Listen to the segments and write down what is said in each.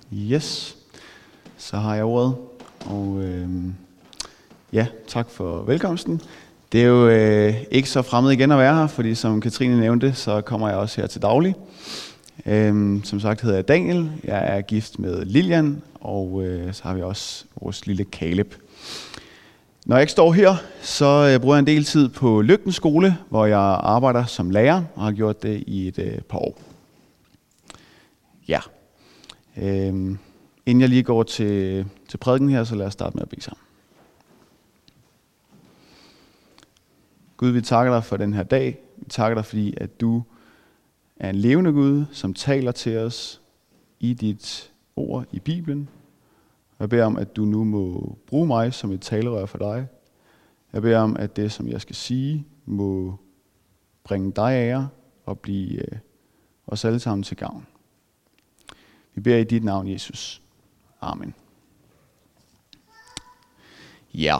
Yes, så har jeg ordet, og tak for velkomsten. Det er jo ikke så fremmed igen at være her, fordi som Katrine nævnte, så kommer jeg også her til daglig. Som sagt hedder jeg Daniel, jeg er gift med Lilian, og så har vi også vores lille Caleb. Når jeg ikke står her, så bruger jeg en del tid på Lygten Skole, hvor jeg arbejder som lærer, og har gjort det i et par år. Ja. Inden jeg lige går til prædiken her, så lad os starte med at bede sammen. Gud, vi takker dig for den her dag. Vi takker dig, fordi at du er en levende Gud, som taler til os i dit ord i Bibelen. Jeg beder om, at du nu må bruge mig som et talerør for dig. Jeg beder om, at det, som jeg skal sige, må bringe dig ære og blive os alle sammen til gavn. Vi beder i dit navn, Jesus. Amen. Ja.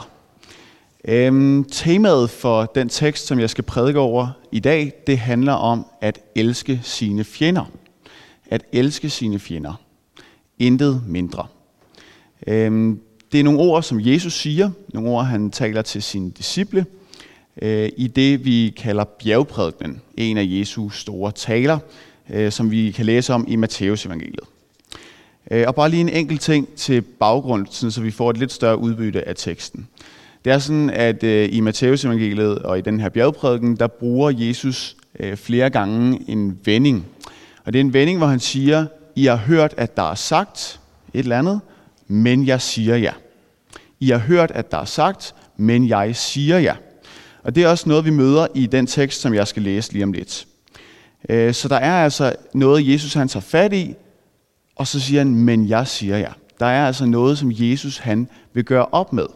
Temaet for den tekst, som jeg skal prædike over i dag, det handler om at elske sine fjender. At elske sine fjender. Intet mindre. Det er nogle ord, som Jesus siger. Nogle ord, han taler til sine disciple. I det, vi kalder bjergprædikenen. En af Jesu store taler, som vi kan læse om i Matteus evangeliet. Og bare lige en enkelt ting til baggrund, så vi får et lidt større udbytte af teksten. Det er sådan, at i Matteus evangeliet og i den her bjergprædiken, der bruger Jesus flere gange en vending. Og det er en vending, hvor han siger, I har hørt, at der er sagt et eller andet, men jeg siger ja. I har hørt, at der er sagt, men jeg siger ja. Og det er også noget, vi møder i den tekst, som jeg skal læse lige om lidt. Så der er altså noget, Jesus han tager fat i, og så siger han, men jeg siger ja. Der er altså noget, som Jesus han vil gøre op med.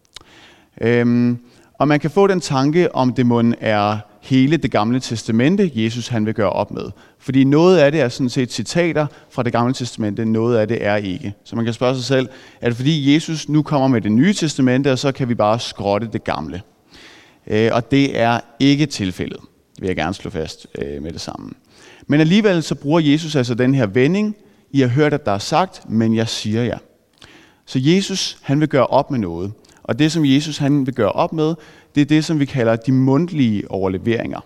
Og man kan få den tanke, om det mon er hele det gamle testamente, Jesus han vil gøre op med. Fordi noget af det er sådan set citater fra det gamle testamente, noget af det er ikke. Så man kan spørge sig selv, er det fordi Jesus nu kommer med det nye testamente, og så kan vi bare skrotte det gamle? Og det er ikke tilfældet, vil jeg gerne slå fast med det samme. Men alligevel så bruger Jesus altså den her vending, I har hørt, at der er sagt, men jeg siger ja. Så Jesus han vil gøre op med noget. Og det, som Jesus han vil gøre op med, det er det, som vi kalder de mundtlige overleveringer.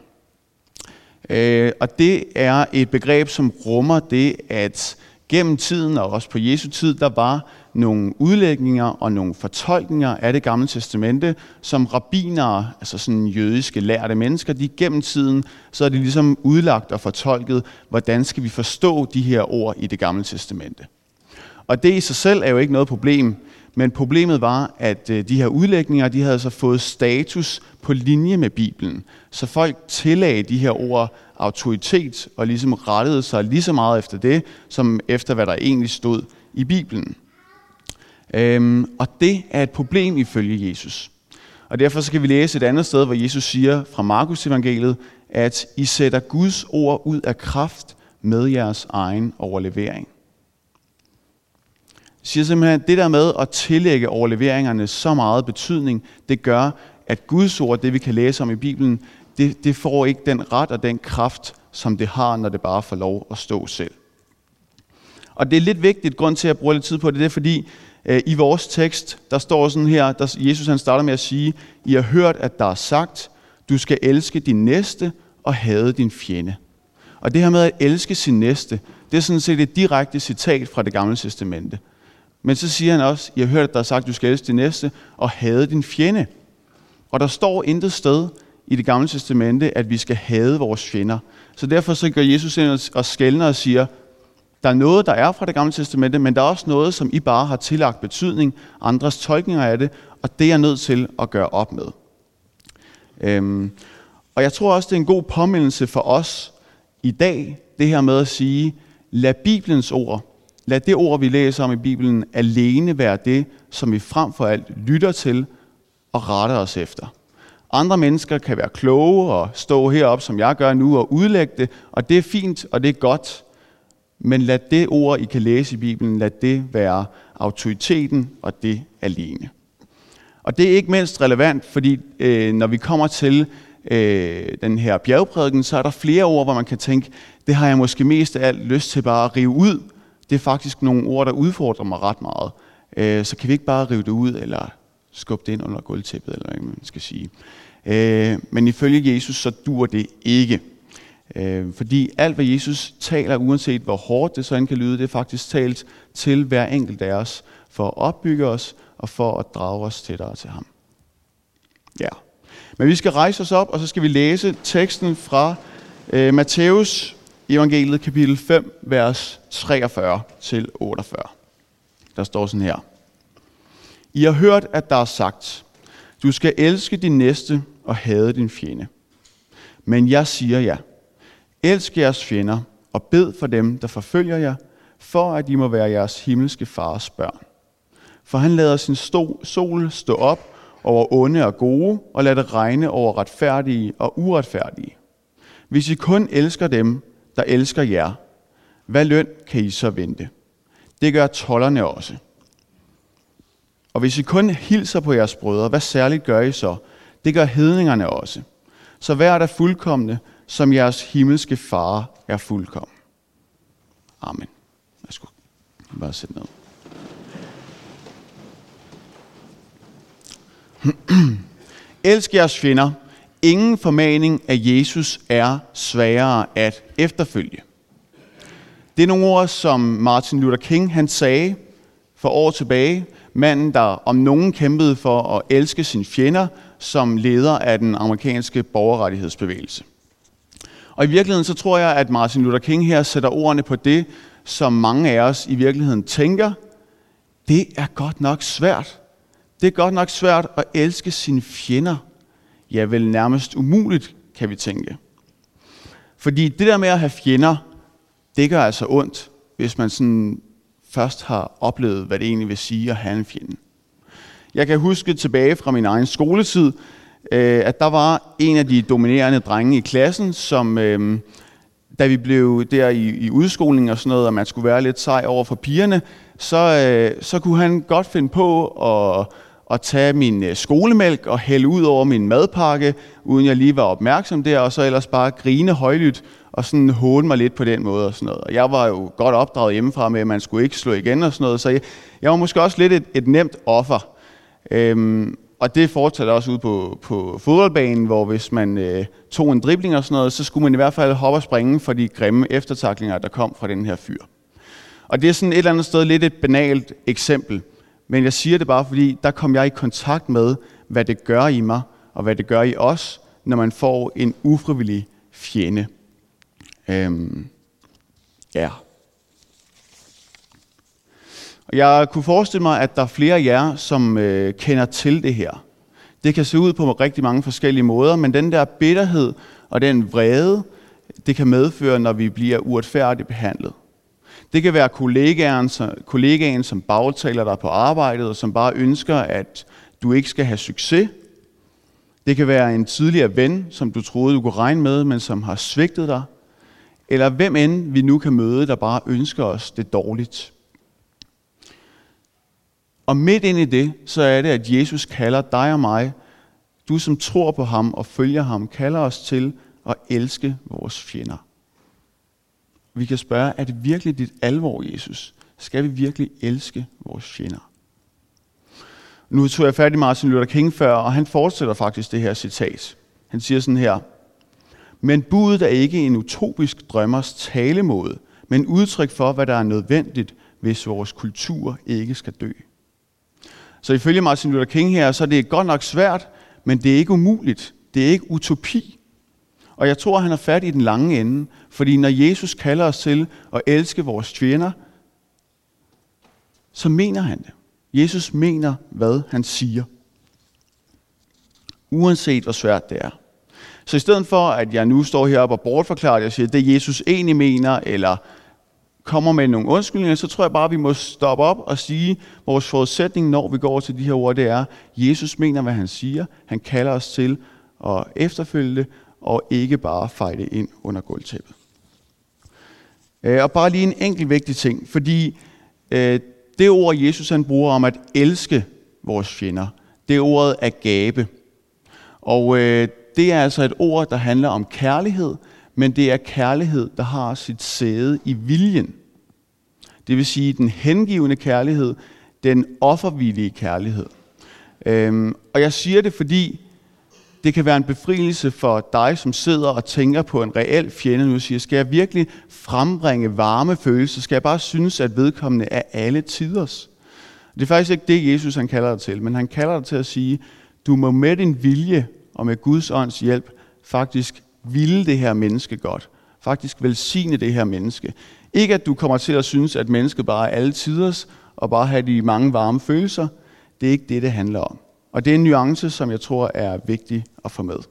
Og det er et begreb, som rummer det, at gennem tiden, og også på Jesu tid, der var nogle udlægninger og nogle fortolkninger af det gamle testamente, som rabbinere, altså sådan jødiske lærte mennesker, de gennem tiden, så er de ligesom udlagt og fortolket, hvordan skal vi forstå de her ord i det gamle testamente. Og det i sig selv er jo ikke noget problem, men problemet var, at de her udlægninger, de havde så fået status på linje med Bibelen. Så folk tillagde de her ord autoritet og ligesom rettede sig lige så meget efter det, som efter hvad der egentlig stod i Bibelen. Og det er et problem ifølge Jesus. Og derfor skal vi læse et andet sted, hvor Jesus siger fra Markus evangeliet, at I sætter Guds ord ud af kraft med jeres egen overlevering. Det siger simpelthen, at det der med at tillægge overleveringerne så meget betydning, det gør, at Guds ord, det vi kan læse om i Bibelen, det får ikke den ret og den kraft, som det har, når det bare får lov at stå selv. Og det er lidt vigtigt, grund til at bruge lidt tid på det, det er fordi, i vores tekst, der står sådan her, der Jesus han starter med at sige, I har hørt, at der er sagt, du skal elske din næste og hade din fjende. Og det her med at elske sin næste, det er sådan set et direkte citat fra det gamle testamente. Men så siger han også, I har hørt, at der er sagt, du skal elske din næste og hade din fjende. Og der står intet sted i det gamle testamente, at vi skal hade vores fjender. Så derfor så gør Jesus ind og skelner og siger, der er noget, der er fra det gamle testamente, men der er også noget, som I bare har tillagt betydning, andres tolkninger af det, og det er jeg nødt til at gøre op med. Og jeg tror også, det er en god påmindelse for os i dag, det her med at sige, lad Bibelens ord, lad det ord, vi læser om i Bibelen, alene være det, som vi frem for alt lytter til og retter os efter. Andre mennesker kan være kloge og stå heroppe, som jeg gør nu, og udlægge det, og det er fint, og det er godt. Men lad det ord, I kan læse i Bibelen, lad det være autoriteten, og det alene. Og det er ikke mindst relevant, fordi når vi kommer til den her bjergprædiken, så er der flere ord, hvor man kan tænke, det har jeg måske mest af alt lyst til bare at rive ud, det er faktisk nogle ord, der udfordrer mig ret meget. Så kan vi ikke bare rive det ud, eller skubbe det ind under gulvtæppet, eller hvad man skal sige. Men ifølge Jesus, så dur det ikke. Fordi alt, hvad Jesus taler, uanset hvor hårdt det så end kan lyde, det er faktisk talt til hver enkelt af os, for at opbygge os, og for at drage os tættere til ham. Ja. Men vi skal rejse os op, og så skal vi læse teksten fra Matthæus evangeliet kapitel 5, vers 43 til 48. Der står sådan her. I har hørt, at der er sagt, du skal elske din næste og hade din fjende. Men jeg siger jer, elsk jeres fjender og bed for dem, der forfølger jer, for at I må være jeres himmelske fars børn. For han lader sin sol stå op over onde og gode, og lader det regne over retfærdige og uretfærdige. Hvis I kun elsker dem, der elsker jer, hvad løn kan I så vente? Det gør tolderne også. Og hvis I kun hilser på jeres brødre, hvad særligt gør I så? Det gør hedningerne også. Så vær der fuldkomne, som jeres himmelske far er fuldkommen. Amen. Værsgo. Bare sæt ned. Elsk jeres fjender. Ingen formaning af Jesus er sværere at efterfølge. Det er nogle ord, som Martin Luther King han sagde for år tilbage. Manden, der om nogen kæmpede for at elske sine fjender som leder af den amerikanske borgerrettighedsbevægelse. Og i virkeligheden så tror jeg, at Martin Luther King her sætter ordene på det, som mange af os i virkeligheden tænker. Det er godt nok svært. Det er godt nok svært at elske sine fjender. Ja, vel nærmest umuligt, kan vi tænke. Fordi det der med at have fjender, det gør altså ondt, hvis man sådan først har oplevet, hvad det egentlig vil sige at have en fjende. Jeg kan huske tilbage fra min egen skoletid, at der var en af de dominerende drenge i klassen, som da vi blev der i udskoling og sådan noget, og man skulle være lidt sej over for pigerne, så kunne han godt finde på at tage min skolemælk og hælde ud over min madpakke, uden jeg lige var opmærksom der, og så ellers bare grine højlydt og sådan håne mig lidt på den måde og sådan noget. Og jeg var jo godt opdraget hjemmefra med, at man skulle ikke slå igen og sådan noget, så jeg var måske også lidt et nemt offer. Og det fortsatte også ude på fodboldbanen, hvor hvis man tog en dribling og sådan noget, så skulle man i hvert fald hoppe og springe for de grimme eftertaklinger, der kom fra den her fyr. Og det er sådan et eller andet sted lidt et banalt eksempel, men jeg siger det bare, fordi der kom jeg i kontakt med, hvad det gør i mig, og hvad det gør i os, når man får en ufrivillig fjende. Ja. Og jeg kunne forestille mig, at der er flere af jer, som kender til det her. Det kan se ud på rigtig mange forskellige måder, men den der bitterhed og den vrede, det kan medføre, når vi bliver uretfærdigt behandlet. Det kan være kollegaen, som bagtaler dig på arbejdet, og som bare ønsker, at du ikke skal have succes. Det kan være en tidligere ven, som du troede, du kunne regne med, men som har svigtet dig. Eller hvem end vi nu kan møde, der bare ønsker os det dårligt. Og midt ind i det, så er det, at Jesus kalder dig og mig, du som tror på ham og følger ham, kalder os til at elske vores fjender. Vi kan spørge, er det virkelig dit alvor, Jesus? Skal vi virkelig elske vores fjender? Nu tog jeg fat i Martin Luther King før, og han fortsætter faktisk det her citat. Han siger sådan her: men budet er ikke en utopisk drømmers talemåde, men udtryk for, hvad der er nødvendigt, hvis vores kultur ikke skal dø. Så ifølge Martin Luther King her, så er det godt nok svært, men det er ikke umuligt. Det er ikke utopi. Og jeg tror, han har fat i den lange ende, fordi når Jesus kalder os til at elske vores fjender, så mener han det. Jesus mener, hvad han siger. Uanset hvor svært det er. Så i stedet for, at jeg nu står heroppe og bortforklarer det og siger, at det Jesus egentlig mener, eller kommer med nogle undskyldninger, så tror jeg bare, at vi må stoppe op og sige, at vores forudsætning, når vi går til de her ord, det er, at Jesus mener, hvad han siger. Han kalder os til at efterfølge det, og ikke bare fejle ind under gulvtæppet. Og bare lige en enkelt vigtig ting, fordi det ord, Jesus han bruger om at elske vores fjender, det er ordet agape. Og det er altså et ord, der handler om kærlighed, men det er kærlighed, der har sit sæde i viljen. Det vil sige den hengivende kærlighed, den offervillige kærlighed. Og jeg siger det, fordi det kan være en befrielse for dig, som sidder og tænker på en reel fjende nu, og siger, skal jeg virkelig frembringe varme følelser? Skal jeg bare synes, at vedkommende er alle tiders? Det er faktisk ikke det, Jesus han kalder dig til, men han kalder dig til at sige, du må med din vilje og med Guds ånds hjælp faktisk ville det her menneske godt. Faktisk velsigne det her menneske. Ikke at du kommer til at synes, at mennesket bare er alle tiders og bare have de mange varme følelser. Det er ikke det, det handler om. Og det er en nuance, som jeg tror er vigtig at få med.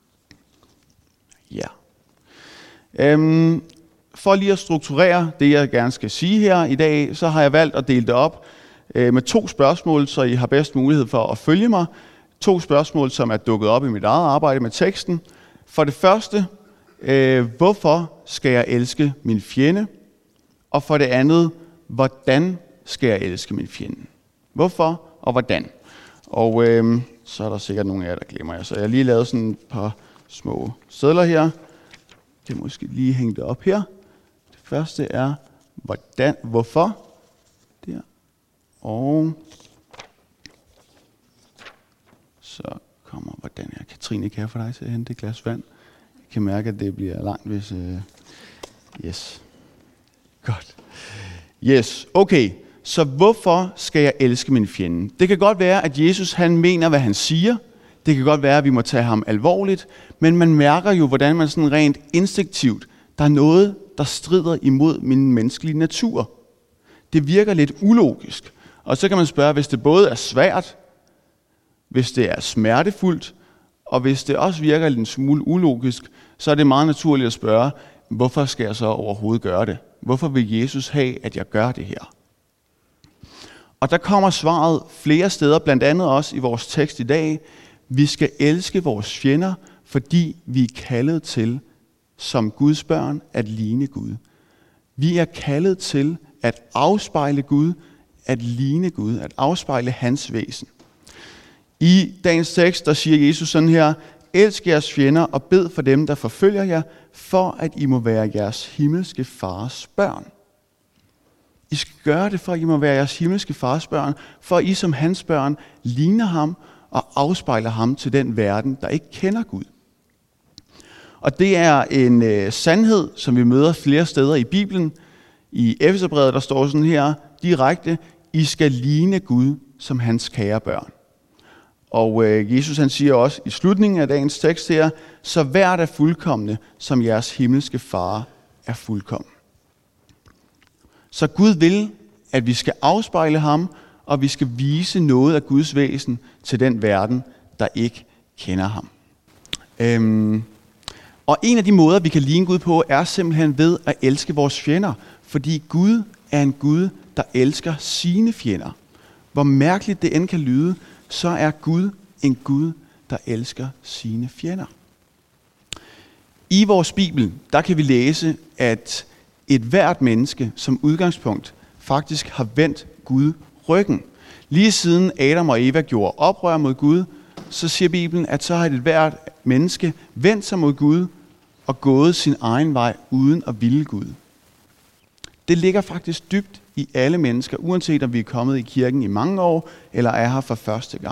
Ja. For lige at strukturere det, jeg gerne skal sige her i dag, så har jeg valgt at dele det op med 2 spørgsmål, så I har bedst mulighed for at følge mig. 2 spørgsmål, som er dukket op i mit eget arbejde med teksten. For det første, hvorfor skal jeg elske min fjende? Og for det andet, hvordan skal jeg elske min fjende? Hvorfor og hvordan? Og så er der sikkert nogle af jer, der glemmer jer. Så jeg har lige lavet sådan et par små sedler her. Jeg kan måske lige hænge det op her. Det første er, hvordan, hvorfor. Der. Og så kommer, hvordan er Katrine, kan jeg få dig til at hente et glas vand? Jeg kan mærke, at det bliver langt, hvis... Yes. Godt. Yes, okay. Så hvorfor skal jeg elske min fjende? Det kan godt være, at Jesus han mener, hvad han siger. Det kan godt være, at vi må tage ham alvorligt. Men man mærker jo, hvordan man sådan rent instinktivt, der er noget, der strider imod min menneskelige natur. Det virker lidt ulogisk. Og så kan man spørge, hvis det både er svært, hvis det er smertefuldt, og hvis det også virker en smule ulogisk, så er det meget naturligt at spørge, hvorfor skal jeg så overhovedet gøre det? Hvorfor vil Jesus have, at jeg gør det her? Og der kommer svaret flere steder, blandt andet også i vores tekst i dag. Vi skal elske vores fjender, fordi vi er kaldet til, som Guds børn, at ligne Gud. Vi er kaldet til at afspejle Gud, at ligne Gud, at afspejle hans væsen. I dagens tekst, der siger Jesus sådan her, elsk jeres fjender og bed for dem, der forfølger jer, for at I må være jeres himmelske fars børn. I skal gøre det, for at I må være jeres himmelske fars børn, for I som hans børn ligner ham og afspejler ham til den verden, der ikke kender Gud. Og det er en sandhed, som vi møder flere steder i Bibelen. I Efeserbrevet, der står sådan her direkte, I skal ligne Gud som hans kære børn. Og Jesus han siger også i slutningen af dagens tekst her, så vær der fuldkomne, som jeres himmelske far er fuldkommen. Så Gud vil, at vi skal afspejle ham, og vi skal vise noget af Guds væsen til den verden, der ikke kender ham. Og en af de måder, vi kan ligne Gud på, er simpelthen ved at elske vores fjender. Fordi Gud er en Gud, der elsker sine fjender. Hvor mærkeligt det end kan lyde, så er Gud en Gud, der elsker sine fjender. I vores Bibel, der kan vi læse, at et hvert menneske som udgangspunkt faktisk har vendt Gud ryggen. Lige siden Adam og Eva gjorde oprør mod Gud, så siger Bibelen, at så har et hvert menneske vendt sig mod Gud og gået sin egen vej uden at ville Gud. Det ligger faktisk dybt i alle mennesker, uanset om vi er kommet i kirken i mange år, eller er her for første gang.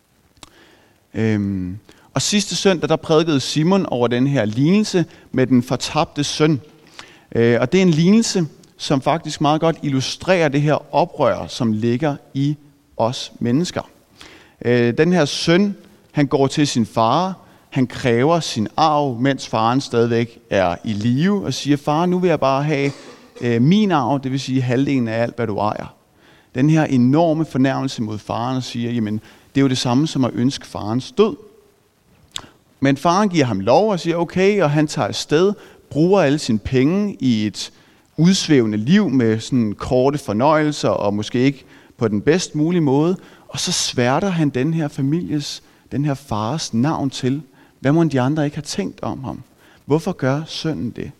Og sidste søndag, der prædikede Simon over den her lignelse med den fortabte søn. Og det er en lignelse, som faktisk meget godt illustrerer det her oprør, som ligger i os mennesker. Den her søn, han går til sin far, han kræver sin arv, mens faren stadigvæk er i live, og siger, far, nu vil jeg bare have min arv, det vil sige halvdelen af alt, hvad du ejer. Den her enorme fornærmelse mod faren og siger, jamen, det er jo det samme som at ønske farens død. Men faren giver ham lov og siger, okay, og han tager afsted, bruger alle sine penge i et udsvævende liv med sådan korte fornøjelser og måske ikke på den bedst mulige måde. Og så sværter han den her fars navn til. Hvad må de andre ikke have tænkt om ham? Hvorfor gør sønnen det?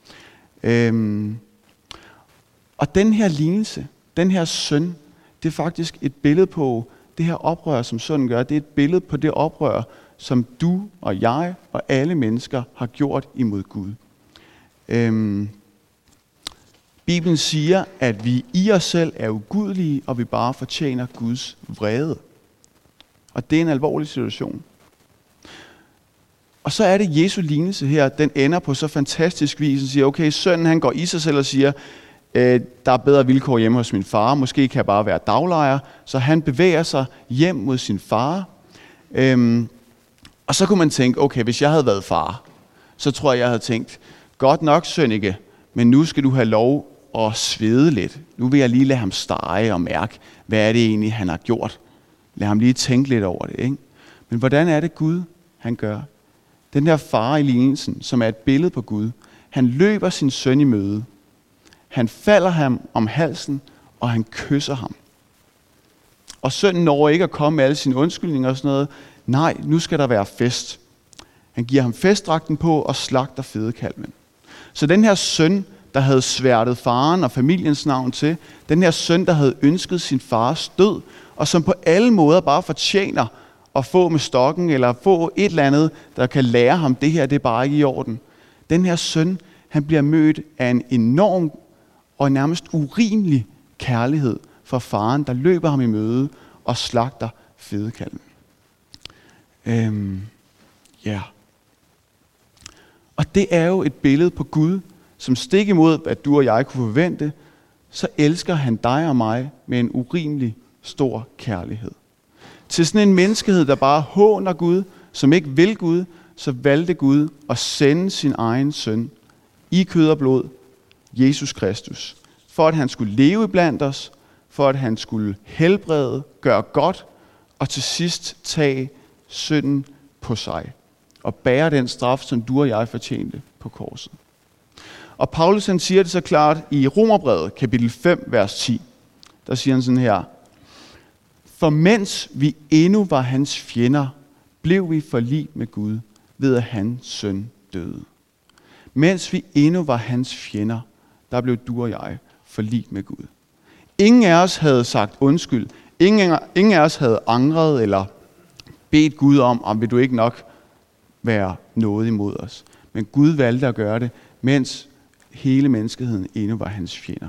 Og den her lignelse, den her søn, det er faktisk et billede på det her oprør, som sønnen gør. Det er et billede på det oprør, som du og jeg og alle mennesker har gjort imod Gud. Bibelen siger, at vi i os selv er ugudelige, og vi bare fortjener Guds vrede. Og det er en alvorlig situation. Og så er det Jesu lignelse her, den ender på så fantastisk vis, og siger, okay, sønnen han går i sig selv og siger, der er bedre vilkår hjemme hos min far, måske kan jeg bare være daglejer, så han bevæger sig hjem mod sin far. Og så kunne man tænke, okay, hvis jeg havde været far, så tror jeg havde tænkt, godt nok Sønneke, men nu skal du have lov at svede lidt. Nu vil jeg lige lade ham stege og mærke, hvad er det egentlig, han har gjort. Lad ham lige tænke lidt over det, ikke? Men hvordan er det Gud, han gør? Den her far i lignelsen, som er et billede på Gud, han løber sin søn i møde. Han falder ham om halsen, og han kysser ham. Og sønnen når ikke at komme med alle sine undskyldninger og sådan noget. Nej, nu skal der være fest. Han giver ham festdragten på og slagter fedekalven. Så den her søn, der havde sværtet faren og familiens navn til, den her søn, der havde ønsket sin fars død, og som på alle måder bare fortjener at få med stokken, eller få et eller andet, der kan lære ham, det her det er bare ikke i orden. Den her søn, han bliver mødt af en enorm og nærmest urimelig kærlighed fra faren, der løber ham i møde og slagter fedekalven. Og det er jo et billede på Gud, som stik imod, at du og jeg kunne forvente, så elsker han dig og mig med en urimelig stor kærlighed. Til sådan en menneskehed, der bare håner Gud, som ikke vil Gud, så valgte Gud at sende sin egen søn i kød og blod, Jesus Kristus, for at han skulle leve blandt os, for at han skulle helbrede, gøre godt, og til sidst tage synden på sig, og bære den straf, som du og jeg fortjente på korset. Og Paulus han siger det så klart i Romerbrevet, kapitel 5, vers 10. Der siger han sådan her: For mens vi endnu var hans fjender, blev vi forlig med Gud, ved at hans søn døde. Mens vi endnu var hans fjender, der blev du og jeg forlig med Gud. Ingen af os havde sagt undskyld. Ingen af os havde angret eller bedt Gud om vil du ikke nok være noget imod os. Men Gud valgte at gøre det, mens hele menneskeheden endnu var hans fjender.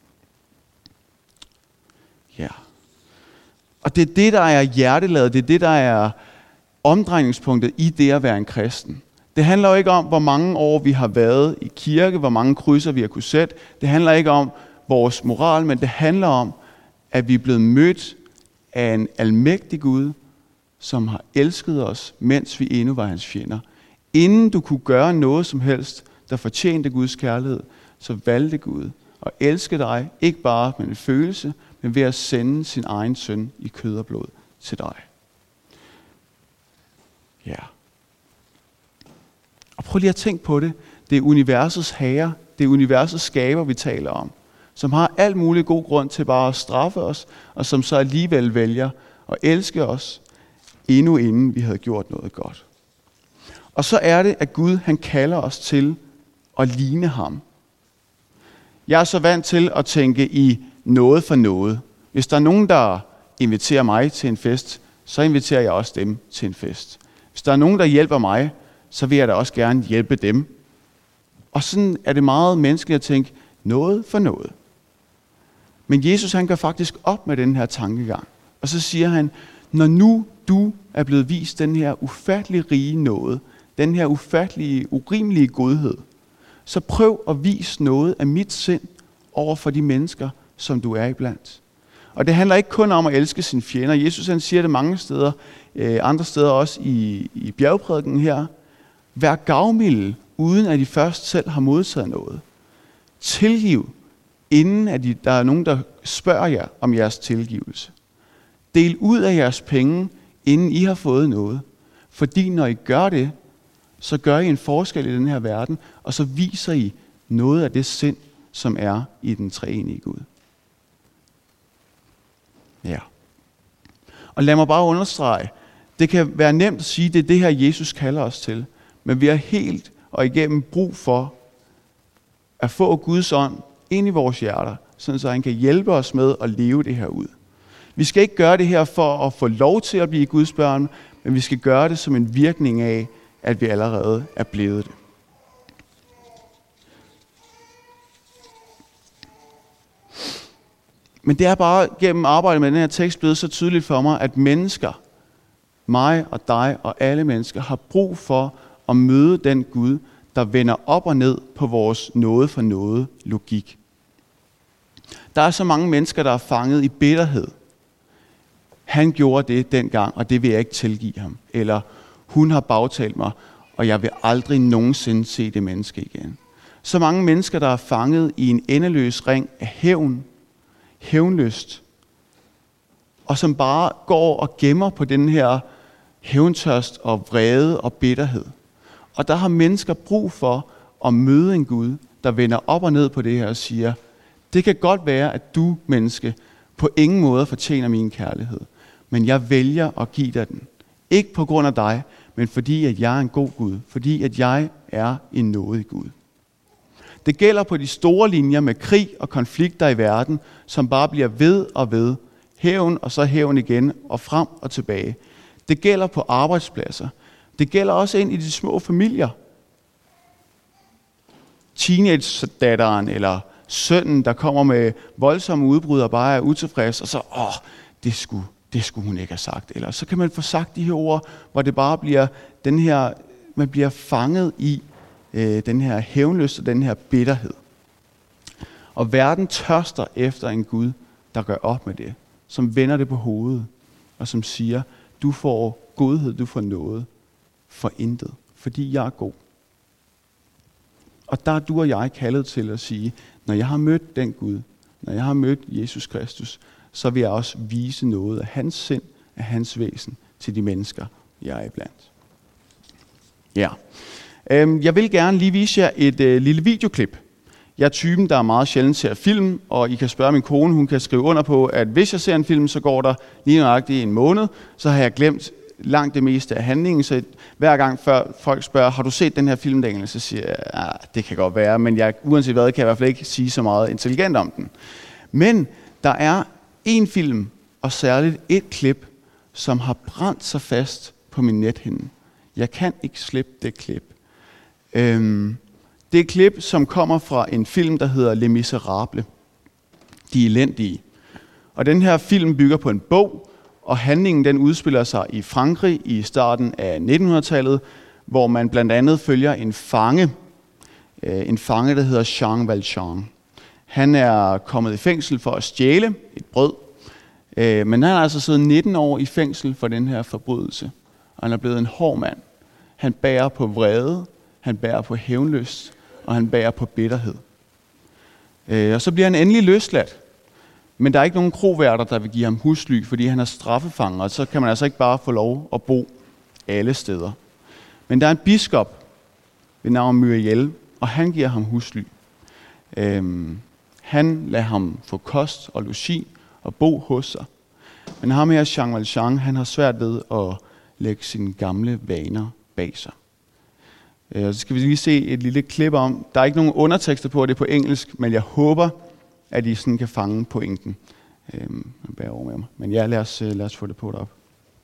Ja. Og det er det, der er hjerteladet, det er det, der er omdrejningspunktet i det at være en kristen. Det handler jo ikke om, hvor mange år vi har været i kirke, hvor mange krydser vi har kunne sætte. Det handler ikke om vores moral, men det handler om, at vi er blevet mødt af en almægtig Gud, som har elsket os, mens vi endnu var hans fjender. Inden du kunne gøre noget som helst, der fortjente Guds kærlighed, så valgte Gud at elske dig, ikke bare med en følelse, men ved at sende sin egen søn i kød og blod til dig. Ja. Og prøv lige at tænke på det. Det er universets herre, det er universets skaber, vi taler om, som har alt mulig god grund til bare at straffe os, og som så alligevel vælger at elske os, endnu inden vi havde gjort noget godt. Og så er det, at Gud han kalder os til at ligne ham. Jeg er så vant til at tænke i noget for noget. Hvis der er nogen, der inviterer mig til en fest, så inviterer jeg også dem til en fest. Hvis der er nogen, der hjælper mig, så vil jeg da også gerne hjælpe dem. Og sådan er det meget menneskeligt at tænke noget for noget. Men Jesus han gør faktisk op med den her tankegang. Og så siger han, når nu du er blevet vist den her ufattelig rige nåde, den her ufattelige, urimelige godhed, så prøv at vise noget af mit sind over for de mennesker, som du er iblandt. Og det handler ikke kun om at elske sine fjender. Jesus han siger det mange steder, andre steder også i bjergprædiken her. Vær gavmilde, uden at de først selv har modtaget noget. Tilgiv, inden at der er nogen, der spørger jer om jeres tilgivelse. Del ud af jeres penge, inden I har fået noget. Fordi når I gør det, så gør I en forskel i den her verden, og så viser I noget af det sind, som er i den treenige Gud. Ja. Og lad mig bare understrege, det kan være nemt at sige, det er det her, Jesus kalder os til. Men vi har helt og igennem brug for at få Guds ånd ind i vores hjerter, så han kan hjælpe os med at leve det her ud. Vi skal ikke gøre det her for at få lov til at blive Guds børn, men vi skal gøre det som en virkning af, at vi allerede er blevet det. Men det er bare gennem arbejdet med den her tekst blevet så tydeligt for mig, at mennesker, mig og dig og alle mennesker, har brug for at møde den Gud, der vender op og ned på vores noget for noget logik. Der er så mange mennesker, der er fanget i bitterhed. Han gjorde det dengang, og det vil jeg ikke tilgive ham. Eller hun har bagtalt mig, og jeg vil aldrig nogensinde se det menneske igen. Så mange mennesker, der er fanget i en endeløs ring af hævn, hævnlyst, og som bare går og gemmer på den her hævntørst og vrede og bitterhed. Og der har mennesker brug for at møde en Gud, der vender op og ned på det her og siger, det kan godt være, at du, menneske, på ingen måde fortjener min kærlighed, men jeg vælger at give dig den. Ikke på grund af dig, men fordi at jeg er en god Gud, fordi at jeg er en nådig Gud. Det gælder på de store linjer med krig og konflikter i verden, som bare bliver ved og ved. Hævn og så hævn igen og frem og tilbage. Det gælder på arbejdspladser. Det gælder også ind i de små familier. Teenage-datteren eller sønnen, der kommer med voldsomme udbrud og bare er utilfreds, og så, det skulle hun ikke have sagt. Eller så kan man få sagt de her ord, hvor det bare bliver den her, man bliver fanget i den her hævnlyst og den her bitterhed. Og verden tørster efter en Gud, der gør op med det, som vender det på hovedet, og som siger, du får godhed, du får noget for intet, fordi jeg er god. Og der er du og jeg kaldet til at sige, når jeg har mødt den Gud, når jeg har mødt Jesus Kristus, så vil jeg også vise noget af hans sind, af hans væsen til de mennesker, jeg er iblandt. Ja. Jeg vil gerne lige vise jer et lille videoklip. Jeg er typen, der er meget sjældent ser film, og I kan spørge min kone, hun kan skrive under på, at hvis jeg ser en film, så går der lige nøjagtigt en måned, så har jeg glemt langt det meste af handlingen, så hver gang før folk spørger, har du set den her film, Daniel? Så siger jeg, det kan godt være, men uanset hvad, kan jeg i hvert fald ikke sige så meget intelligent om den. Men der er en film, og særligt et klip, som har brændt sig fast på min nethinde. Jeg kan ikke slippe det klip. Det er et klip, som kommer fra en film, der hedder Les Miserables. De elendige. Og den her film bygger på en bog, og handlingen den udspiller sig i Frankrig i starten af 1900-tallet, hvor man blandt andet følger en fange, der hedder Jean Valjean. Han er kommet i fængsel for at stjæle et brød, men han har altså siddet 19 år i fængsel for den her forbrydelse, og han er blevet en hård mand. Han bærer på vrede, han bærer på hævnlyst, og han bærer på bitterhed. Og så bliver han endelig løsladt. Men der er ikke nogen kroværter, der vil give ham husly, fordi han er straffefanger, og så kan man altså ikke bare få lov at bo alle steder. Men der er en biskop ved navn Myriel, og han giver ham husly. Han lader ham få kost og logi og bo hos sig. Men ham her, Jean Valjean, han har svært ved at lægge sine gamle vaner bag sig. Så skal vi lige se et lille klip om. Der er ikke nogen undertekster på, det er på engelsk, men jeg håber, at I sådan kan fange pointen. Bær over med mig. Men ja, lad os få det på derop.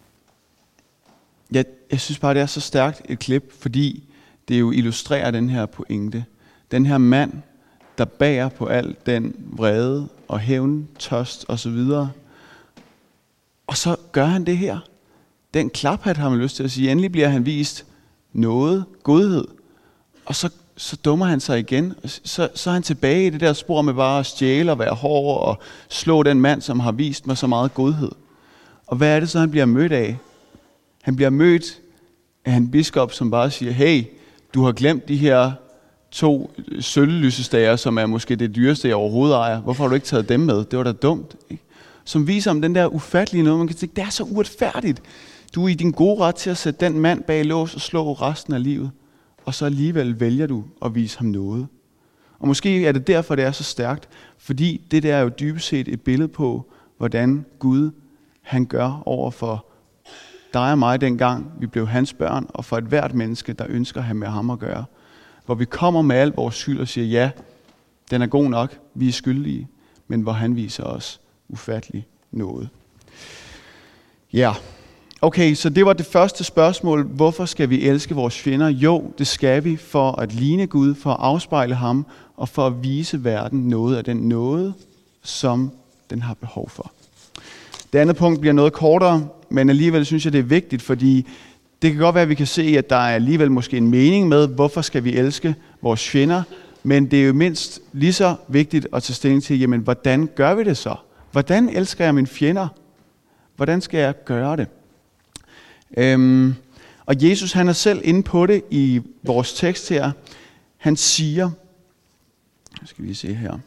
Jeg synes bare, det er så stærkt et klip, fordi det jo illustrerer den her pointe. Den her mand, der bærer på al den vrede og hævn, tørst osv. Og så gør han det her. Den klaphat har man lyst til at sige. Endelig bliver han vist noget, godhed. Og så dummer han sig igen. Så er han tilbage i det der spor med bare at stjæle og være hård og slå den mand, som har vist mig så meget godhed. Og hvad er det så, han bliver mødt af? Han bliver mødt af en biskop, som bare siger, hey, du har glemt de her 2 sølvlysestager, som er måske det dyreste, jeg overhovedet ejer. Hvorfor har du ikke taget dem med? Det var da dumt. Ikke? Som viser om den der ufattelige noget, man kan tænke, det er så uretfærdigt. Du er i din gode ret til at sætte den mand bag lås og slå resten af livet. Og så alligevel vælger du at vise ham noget. Og måske er det derfor, det er så stærkt. Fordi det der er jo dybest set et billede på, hvordan Gud han gør over for dig og mig dengang, vi blev hans børn, og for et hvert menneske, der ønsker at have med ham at gøre. Hvor vi kommer med al vores skyld og siger, ja, den er god nok, vi er skyldige, men hvor han viser os ufattelig noget. Ja, okay, så det var det første spørgsmål. Hvorfor skal vi elske vores fjender? Jo, det skal vi for at ligne Gud, for at afspejle ham, og for at vise verden noget af den nåde, som den har behov for. Det andet punkt bliver noget kortere, men alligevel synes jeg, det er vigtigt, fordi det kan godt være, at vi kan se, at der er alligevel måske en mening med, hvorfor skal vi elske vores fjender, men det er jo mindst lige så vigtigt at tage stilling til, jamen, hvordan gør vi det så? Hvordan elsker jeg mine fjender? Hvordan skal jeg gøre det? Og Jesus, han er selv inde på det i vores tekst her. Han siger, skal vi se her,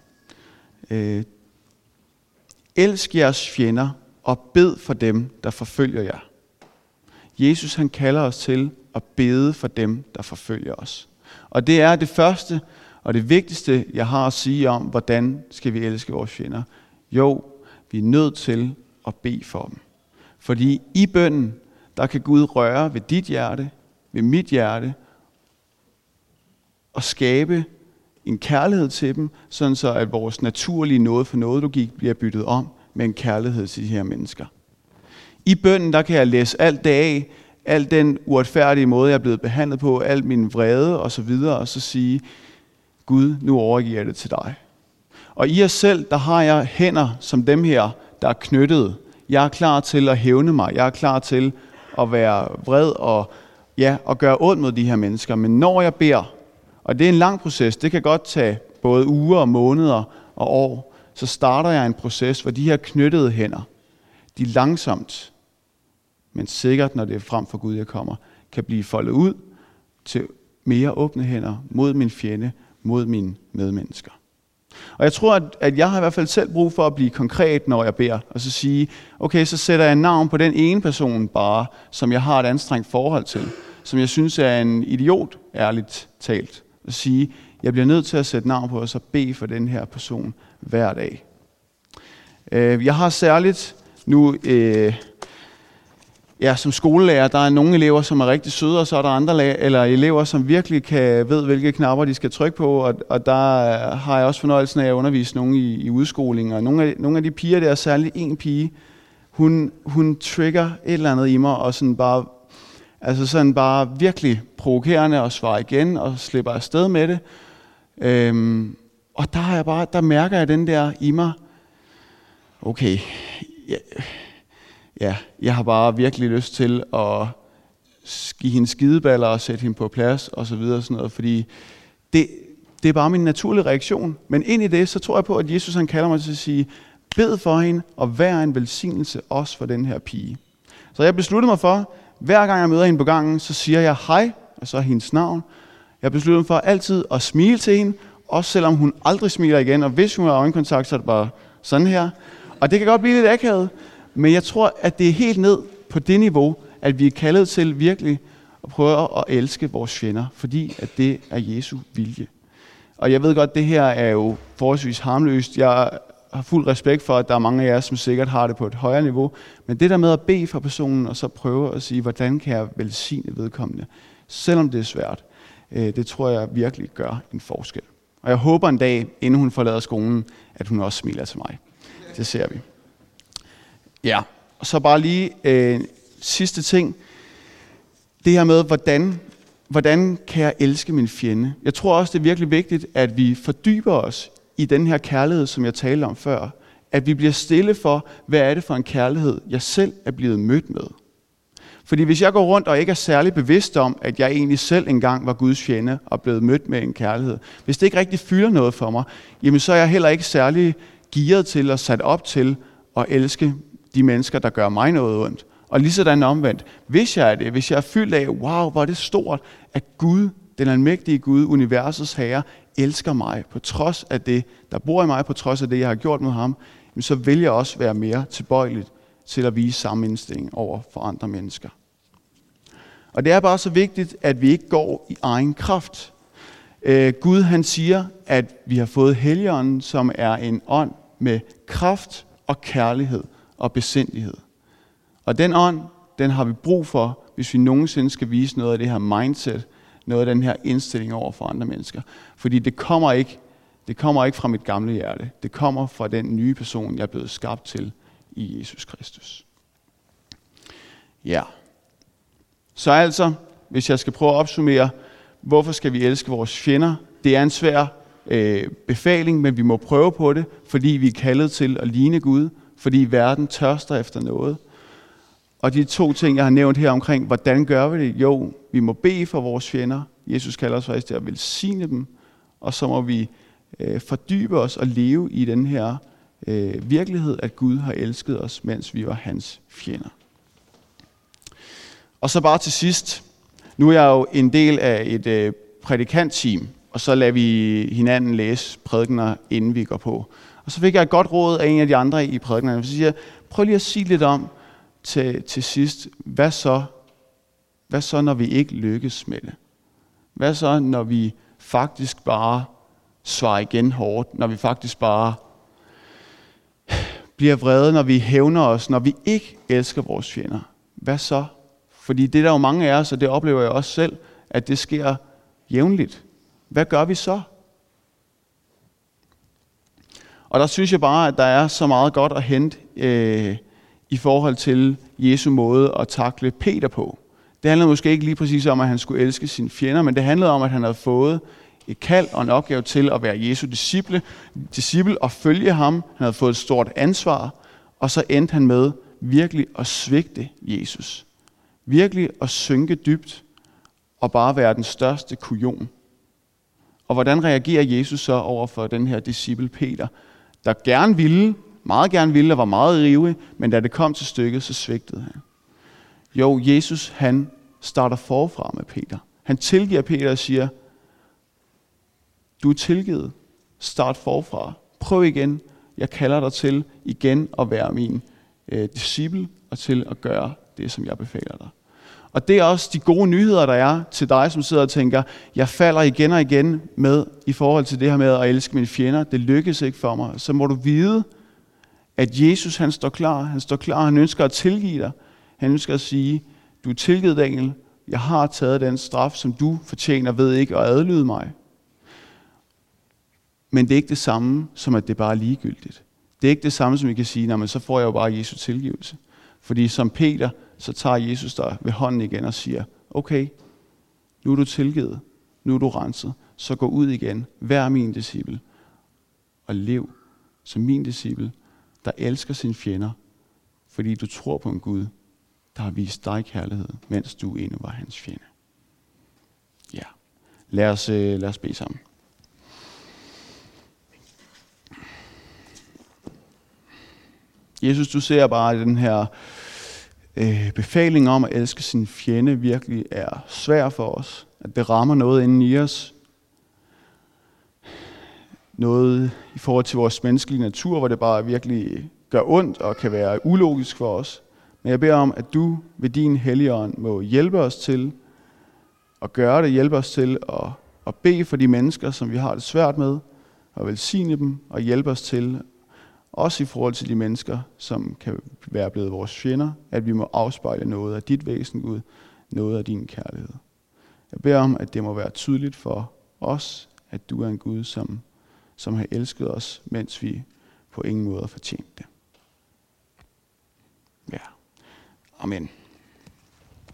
elsk jeres fjender og bed for dem, der forfølger jer. Jesus, han kalder os til at bede for dem, der forfølger os. Og det er det første og det vigtigste, jeg har at sige om, hvordan skal vi elske vores fjender. Jo, vi er nødt til at bede for dem. Fordi i bønnen, der kan Gud røre ved dit hjerte, ved mit hjerte, og skabe en kærlighed til dem, sådan så at vores naturlige noget for noget logik bliver byttet om med en kærlighed til de her mennesker. I bønnen, der kan jeg læse alt det af, al den uretfærdige måde, jeg er blevet behandlet på, al min vrede osv., og så sige, Gud, nu overgiver jeg det til dig. Og i os selv, der har jeg hænder som dem her, der er knyttet. Jeg er klar til at hævne mig. Jeg er klar til at være vred og gøre ondt mod de her mennesker. Men når jeg beder, og det er en lang proces, det kan godt tage både uger og måneder og år, så starter jeg en proces, hvor de her knyttede hænder, de langsomt, men sikkert, når det er frem for Gud, jeg kommer, kan blive foldet ud til mere åbne hænder mod min fjende, mod mine medmennesker. Og jeg tror, at jeg har i hvert fald selv brug for at blive konkret, når jeg beder, og så sige, okay, så sætter jeg navn på den ene person bare, som jeg har et anstrengt forhold til, som jeg synes er en idiot, ærligt talt. Og sige, jeg bliver nødt til at sætte navn på, og så bede for den her person hver dag. Jeg har særligt nu, som skolelærer, der er nogle elever, som er rigtig søde, og så er der andre elever, som virkelig ved, hvilke knapper de skal trykke på, og der har jeg også fornøjelsen af at undervise nogen i udskoling, og nogle af de piger, der er særligt en pige, hun trigger et eller andet i mig, og sådan bare virkelig provokerende og svarer igen, og slipper afsted med det. Og der mærker jeg den der i mig, okay, jeg har bare virkelig lyst til at give hende skideballer og sætte hende på plads og så videre og sådan noget, fordi det er bare min naturlige reaktion. Men ind i det, så tror jeg på, at Jesus han kalder mig til at sige, bed for hende og vær en velsignelse også for den her pige. Så jeg besluttede mig for, hver gang jeg møder hende på gangen, så siger jeg hej, og så hendes navn. Jeg besluttede mig for altid at smile til hende, også selvom hun aldrig smiler igen, og hvis hun har øjenkontakt, så er det bare sådan her. Og det kan godt blive lidt akavet, men jeg tror, at det er helt ned på det niveau, at vi er kaldet til virkelig at prøve at elske vores fjender, fordi at det er Jesu vilje. Og jeg ved godt, at det her er jo forholdsvis harmløst. Jeg har fuld respekt for, at der er mange af jer, som sikkert har det på et højere niveau. Men det der med at bede for personen, og så prøve at sige, hvordan kan jeg velsigne vedkommende, selvom det er svært, det tror jeg virkelig gør en forskel. Og jeg håber en dag, inden hun forlader skolen, at hun også smiler til mig. Det ser vi. Ja, og så bare lige sidste ting. Det her med, hvordan kan jeg elske min fjende? Jeg tror også, det er virkelig vigtigt, at vi fordyber os i den her kærlighed, som jeg talte om før. At vi bliver stille for, hvad er det for en kærlighed, jeg selv er blevet mødt med. Fordi hvis jeg går rundt og ikke er særlig bevidst om, at jeg egentlig selv engang var Guds fjende og blevet mødt med en kærlighed, hvis det ikke rigtig fylder noget for mig, jamen så er jeg heller ikke særlig gearet til og sat op til at elske de mennesker, der gør mig noget ondt. Og lige sådan omvendt, hvis jeg er det, hvis jeg er fyldt af, wow, hvor er det stort, at Gud, den almægtige Gud, universets herre, elsker mig, på trods af det, der bor i mig, på trods af det, jeg har gjort med ham, så vil jeg også være mere tilbøjelig til at vise samme indstilling over for andre mennesker. Og det er bare så vigtigt, at vi ikke går i egen kraft. Gud, han siger, at vi har fået Helligånden, som er en ånd med kraft og kærlighed og besindighed. Og den ånd, den har vi brug for, hvis vi nogensinde skal vise noget af det her mindset, noget af den her indstilling over for andre mennesker. Fordi det kommer ikke fra mit gamle hjerte. Det kommer fra den nye person, jeg er blevet skabt til i Jesus Kristus. Ja. Så altså, hvis jeg skal prøve at opsummere, hvorfor skal vi elske vores fjender? Det er en svær befaling, men vi må prøve på det, fordi vi er kaldet til at ligne Gud, fordi verden tørster efter noget. Og de 2 ting, jeg har nævnt her omkring, hvordan gør vi det? Jo, vi må bede for vores fjender. Jesus kalder os faktisk til at velsigne dem. Og så må vi fordybe os og leve i den her virkelighed, at Gud har elsket os, mens vi var hans fjender. Og så bare til sidst. Nu er jeg jo en del af et prædikantteam, og så lader vi hinanden læse prædikener, inden vi går på. Og så fik jeg et godt råd af en af de andre i prædikenerne. Så siger jeg, prøv lige at sige lidt om til sidst, hvad så, når vi ikke lykkes med det? Hvad så, når vi faktisk bare svarer igen hårdt, når vi faktisk bare bliver vrede, når vi hævner os, når vi ikke elsker vores fjender? Hvad så? Fordi det er der jo mange af os, og det oplever jeg også selv, at det sker jævnligt. Hvad gør vi så? Og der synes jeg bare, at der er så meget godt at hente i forhold til Jesu måde at takle Peter på. Det handlede måske ikke lige præcis om, at han skulle elske sine fjender, men det handlede om, at han havde fået et kald og en opgave til at være Jesu disciple og følge ham. Han havde fået et stort ansvar, og så endte han med virkelig at svigte Jesus. Virkelig at synke dybt og bare være den største kujon. Og hvordan reagerer Jesus så over for den her disciple Peter, der meget gerne ville og var meget ivrig, men da det kom til stykket, så svigtede han. Jo, Jesus han starter forfra med Peter. Han tilgiver Peter og siger, du er tilgivet. Start forfra. Prøv igen. Jeg kalder dig til igen at være min disciple og til at gøre det, som jeg befaler dig. Og det er også de gode nyheder, der er til dig, som sidder og tænker, jeg falder igen og igen med i forhold til det her med at elske mine fjender. Det lykkes ikke for mig. Så må du vide, at Jesus han står klar. Han står klar. Han ønsker at tilgive dig. Han ønsker at sige, du er tilgivet, Daniel. Jeg har taget den straf, som du fortjener, ved ikke at adlyde mig. Men det er ikke det samme, som at det bare er ligegyldigt. Det er ikke det samme, som vi kan sige, men så får jeg jo bare Jesu tilgivelse. Fordi som Peter, så tager Jesus dig ved hånden igen og siger, okay, nu er du tilgivet, nu er du renset, så gå ud igen, vær min disciple, og lev som min disciple, der elsker sine fjender, fordi du tror på en Gud, der har vist dig kærlighed, mens du endnu var hans fjende. Ja, lad os bede sammen. Jesus, du ser bare, at den her befaling om at elske sin fjende virkelig er svær for os. At det rammer noget inden i os. Noget i forhold til vores menneskelige natur, hvor det bare virkelig gør ondt og kan være ulogisk for os. Men jeg beder om, at du ved din Helligånd må hjælpe os til at gøre det. Hjælpe os til at bede for de mennesker, som vi har det svært med. Og velsigne dem og hjælpe os til også i forhold til de mennesker, som kan være blevet vores fjender, at vi må afspejle noget af dit væsen, Gud, noget af din kærlighed. Jeg beder om, at det må være tydeligt for os, at du er en Gud, som har elsket os, mens vi på ingen måde har fortjent det. Ja. Amen.